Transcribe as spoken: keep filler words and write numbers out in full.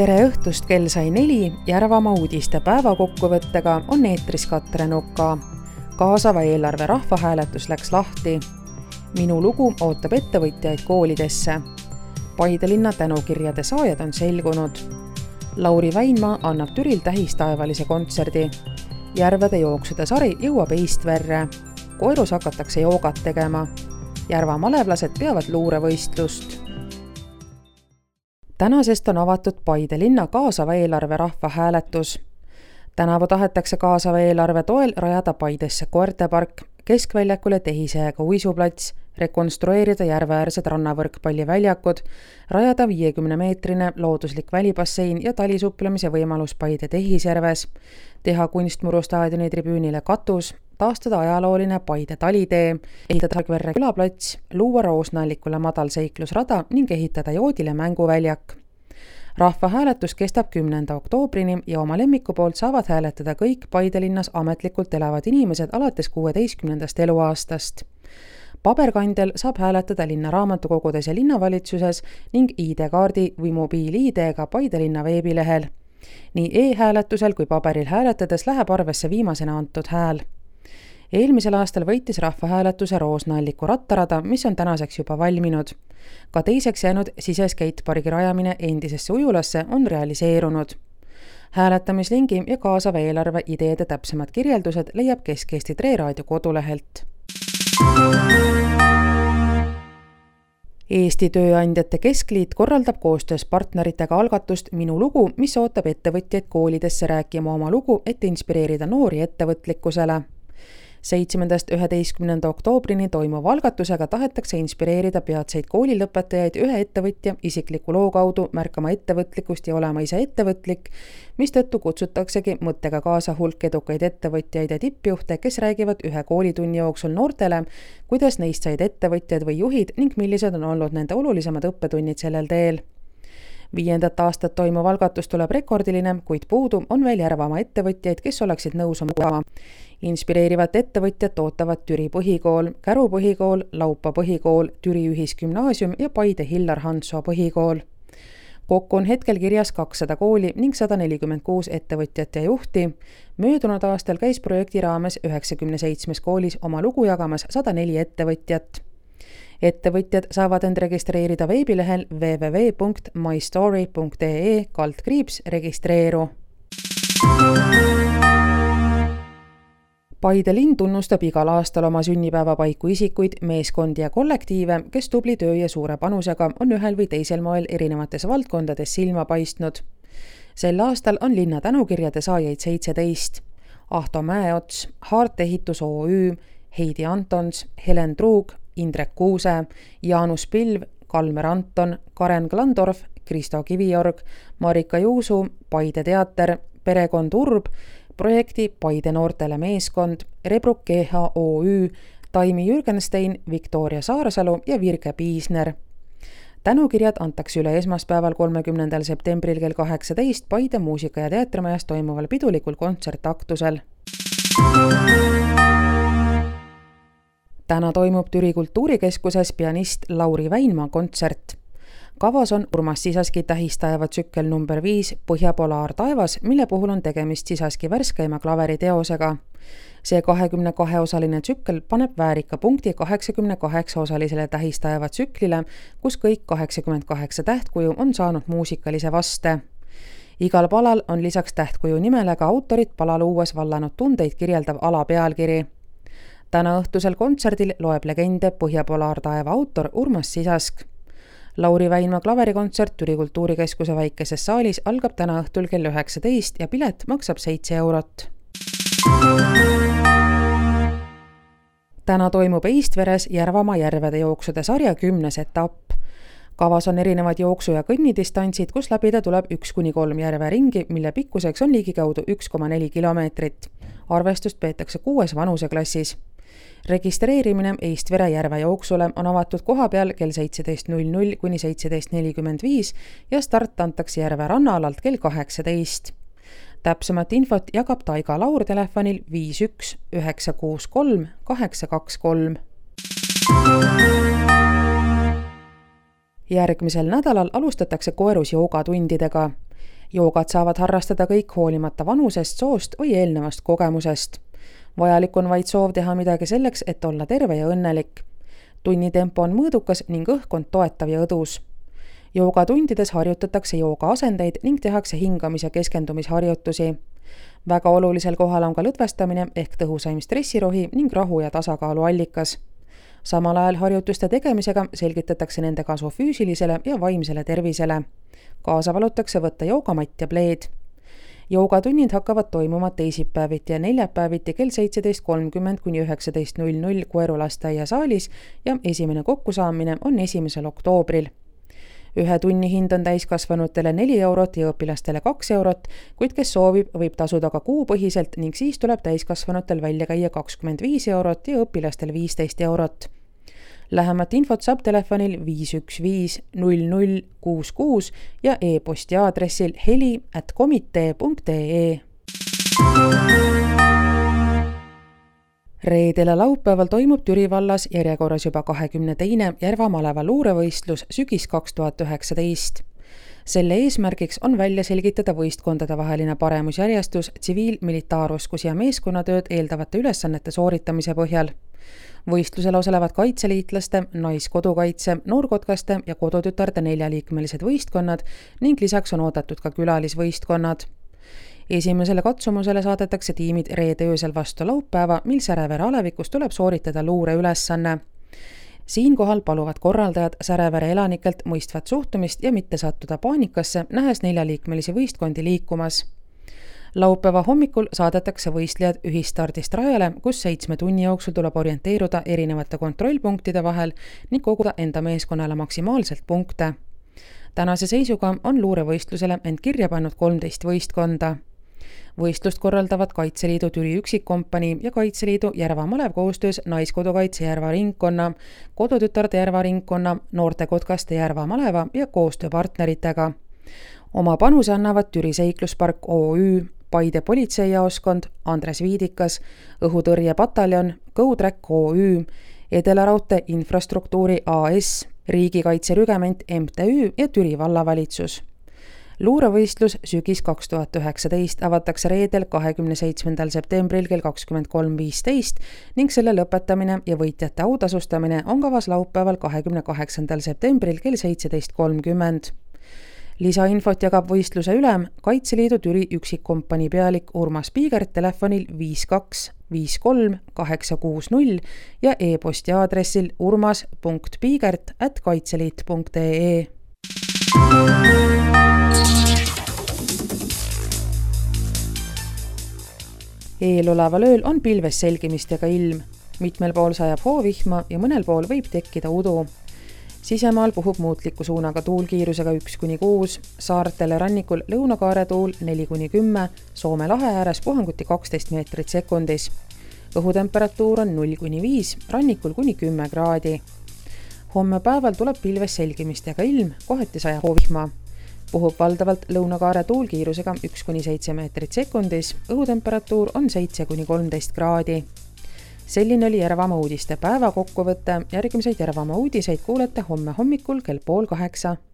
Tere õhtust, kell sai neli, Järvamaa uudiste päevakokkuvõttega on eetris Katre Nuka. Kaasava eelarve rahvahääletus läks lahti. Minu lugu ootab ettevõtjaid koolidesse. Paide linna tänukirjade saajad on selgunud. Lauri Väinmaa annab Türil tähistaevalise kontserdi. Järvede jooksude sari jõuab Eistverre. Koerus hakatakse joogat tegema. Järva malevlased peavad luurevõistlust. Tänasest on avatud Paide linna kaasava eelarve rahvahääletus. Tänavu tahetakse kaasava eelarve toel rajada Paidesse koertepark, keskväljakule tehisejäga uisuplats, rekonstrueerida järveäärsed rannavõrkpalliväljakud, rajada viiekümne meetrine looduslik välibassein ja talisupplemise võimalus Paide tehisjärves, teha kunstmuru staadioni tribüünile katus, taastada ajalooline Paide talitee, ehitada Verre külaplats, luua Roosnallikule madalseiklusrada ning ehitada Joodile mänguväljak. Rahvahääletus kestab kümnenda oktoobrini ja oma lemmiku poolt saavad hääletada kõik Paide linnas ametlikult elavad inimesed alates kuueteistkümnendast eluaastast. Paberkandjal saab hääletada linna raamatukogudes ja linnavalitsuses ning I D-kaardi või mobiil-I D-ga Paide linna veebilehel. Nii e-hääletusel kui paberil hääletades läheb arvesse viimasena antud hääl. Eelmisel aastal võitis rahvahääletuse Roosnalliku rattarada, mis on tänaseks juba valminud. Ka teiseks jäänud siseskeitpargi rajamine endisesse ujulasse on realiseerunud. Hääletamislingi ja kaasava eelarve ideede täpsemad kirjeldused leiab Kesk-Eesti Tre Raadio kodulehelt. Eesti Tööandjate Keskliit korraldab koostöös partneritega algatust Minu lugu, mis ootab ettevõtjaid koolidesse rääkima oma lugu, et inspireerida noori ettevõtlikkusele. seitsmendast üheteistkümnenda oktoobrini toimuva algatusega tahetakse inspireerida peatseid koolilõpetajaid ühe ettevõtja isikliku loo kaudu märkama ettevõtlikkust ja olema ise ettevõtlik, mistõttu kutsutaksegi mõttega kaasa hulk edukaid ettevõtjaid ja tippjuhte, kes räägivad ühe koolitunni jooksul noortele, kuidas neist said ettevõtjad või juhid ning millised on olnud nende olulisemad õppetunnid sellel teel. Viiendat aastat toimuv algatus tuleb rekordiline, kuid puudu on veel Järvamaa ettevõtjaid, kes oleksid nõus oma. Inspireerivat ettevõtjat ootavad Türi põhikool, Käru põhikool, Laupa põhikool, Türi ühisgümnaasium ja Paide Hillar Hansoo põhikool. Kokku on hetkel kirjas kakssada kooli ning sada nelikümmend kuus ettevõtjat ja juhti. Möödunud aastal käis projekti raames üheksakümne seitsmes koolis oma lugu jagamas sada neli ettevõtjat. Ettevõtjad saavad end registreerida veebilehel w w w punkt my story punkt e e kaldkriips registreeru. Paide linn tunnustab igal aastal oma sünnipäeva paiku isikuid, meeskondi ja kollektiive, kes tubli töö ja suure panusega on ühel või teisel moel erinevates valdkondades silma paistnud. Sel aastal on linna tänukirjade saajaid seitseteist. Ahto Mäeots, Haart Ehitus O Ü, Heidi Antons, Helen Truug, Indrek Kuuse, Jaanus Pilv, Kalmer Anton, Karen Glandorf, Kristo Kiviorg, Marika Juusu, Paide teater, Perekond Urb, projekti Paide noortele meeskond, Rebruk G H O Ü, Taimi Jürgenstein, Viktoria Saarsalu ja Virge Piisner. Tänukirjad antakse üle esmaspäeval kolmekümnendal septembril kell kaheksateist Paide muusika- ja teatrimajas toimuval pidulikul kontsertaktusel. Täna toimub Türi kultuurikeskuses pianist Lauri Väinmaa kontsert. Kavas on Urmas Sisaski tähistaeva tsükkel number viis Põhjapolaar taevas, mille puhul on tegemist Sisaski värskeima klaveriteosega. See kahekümne kahe osaline tsükkel paneb väärika punkti kaheksakümne kaheksa osalisele tähistaeva tsüklile, kus kõik kaheksakümmend kaheksa tähtkuju on saanud muusikalise vaste. Igal palal on lisaks tähtkuju nimele ka autorit pala luues vallanud tundeid kirjeldav alapealkiri. Täna õhtusel kontserdil loeb legende Põhjapolaar taeva autor Urmas Sisask. Lauri Väinmaa klaverikontsert Türi kultuurikeskuse väikeses saalis algab täna õhtul kell üheksateist ja pilet maksab seitse eurot. Täna toimub Eistveres Järvamaa järvede jooksude sarja kümnes etapp. Kavas on erinevad jooksu- ja kõnnidistantsid, kus läbida tuleb üks kuni kolm järve ringi, mille pikkuseks on ligikaudu üks koma neli kilomeetrit. Arvestust peetakse kuues vanuseklassis. Registreerimine Eistvere järve jooksule on avatud koha peal kell seitseteist null null kuni seitseteist nelikümmend viis ja start antakse järve rannaalalt kell kaheksateist. Täpsemat infot jagab Taiga Laur telefonil viis üks üheksa kuus kolm kaheksa kaks kolm. Järgmisel nädalal alustatakse Koerus joogatundidega. Joogat saavad harrastada kõik hoolimata vanusest, soost või eelnevast kogemusest. Vajalik on vaid soov teha midagi selleks, et olla terve ja õnnelik. Tunnitempo on mõõdukas ning õhkkond toetav ja õdus. Joogatundides harjutatakse jooga asendeid ning tehakse hingamis- ja keskendumisharjutusi. Väga olulisel kohal on ka lõdvestamine ehk tõhusaim stressirohi ning rahu ja tasakaalu allikas. Samal ajal harjutuste tegemisega selgitatakse nende kasu füüsilisele ja vaimsele tervisele. Kaasa valutakse võtta joogamatt ja pleed. Joogatunnid hakkavad toimuma teisipäeviti ja neljapäeviti kell seitseteist kolmkümmend kuni üheksateist null null Koeru lasteaia saalis ja esimene kokkusaamine on esimesel oktoobril. Ühe tunni hind on täiskasvanutele neli eurot ja õpilastele kaks eurot, kuid kes soovib, võib tasuda ka kuupõhiselt ning siis tuleb täiskasvanutel välja käia kakskümmend viis eurot ja õpilastel viisteist eurot. Lähemat infot saab telefonil viis üks viis null null kuus kuus ja e-posti aadressil heli at komitee punkt ee. Reedel ja laupäeval toimub Türi vallas järjekorras juba kahekümne teine Järva-Maleva luurevõistlus sügis kaks tuhat üheksateist. Selle eesmärgiks on välja selgitada võistkondade vaheline paremusjärjestus tsiviil-militaaroskus ja meeskonnatööd eeldavate ülesannete sooritamise põhjal. Võistlusel osalevad kaitseliitlaste, naiskodukaitse, noorkotkaste ja kodutütarde neljaliikmelised võistkonnad ning lisaks on oodatud ka külalisvõistkonnad. Esimesele katsumusele saadetakse tiimid reede öösel vastu laupäeva, mil Särevere alevikus tuleb sooritada luureülesanne. Siinkohal paluvad korraldajad Särevere elanikelt mõistvat suhtumist ja mitte sattuda paanikasse, nähes neljaliikmelisi võistkondi liikumas. Laupäeva hommikul saadetakse võistlejad ühistardist rajale, kus seitsme tunni jooksul tuleb orienteeruda erinevate kontrollpunktide vahel ning koguda enda meeskonnale maksimaalselt punkte. Tänase seisuga on luurevõistlusele end kirja pannud kolmteist võistkonda. Võistlust korraldavad Kaitseliidu Türi üksikkompanii ja Kaitseliidu Järva-Malev koostöös Naiskodukaitse Järva ringkonna, Kodutütarde Järva ringkonna, Noortekotkaste Järva-Maleva ja koostööpartneritega. Oma panuse annavad Türi Seikluspark O Ü, Paide politseijaoskond, Andres Viidikas, õhutõrjepataljon, GoTrack O Ü, Edelaraudtee infrastruktuuri A S, Riigikaitserügement M T Ü ja Türi vallavalitsus. Luurevõistlus sügis kaks tuhat üheksateist avatakse reedel kahekümne seitsmendal septembril kell kakskümmend kolm viisteist ning selle lõpetamine ja võitjate autasustamine on kavas laupäeval kahekümne kaheksandal septembril kell seitseteist kolmkümmend. Lisainfot jagab võistluse ülem Kaitseliidu Türi üksikkompanii pealik Urmas Piigert telefonil viis kaks viis kolm kaheksa kuus null ja e-posti aadressil urmas punkt piigert at kaitseliit punkt ee. Eeloleval ööl on pilves selgimistega ilm. Mitmel pool sajab hoovihma ja mõnel pool võib tekkida udu. Sisemaal puhub muutliku suunaga tuulkiirusega üks kuni kuus, saartele rannikul lõunakaare tuul neli kuni kümme, Soome lahe ääres puhanguti kaksteist meetrit sekundis. Õhutemperatuur on null kuni viis, rannikul kuni kümme kraadi. Homme päeval tuleb pilves selgimistega ilm, kohati sajab hoovihma. Puhub valdavalt lõunakaare tuulkiirusega üks kuni seitse meetrit sekundis, õhutemperatuur on seitse kuni kolmteist kraadi. Selline oli Järvamaa uudiste päeva kokkuvõte, järgmiseid Järvamaa uudiseid kuulete homme hommikul kell pool kaheksa.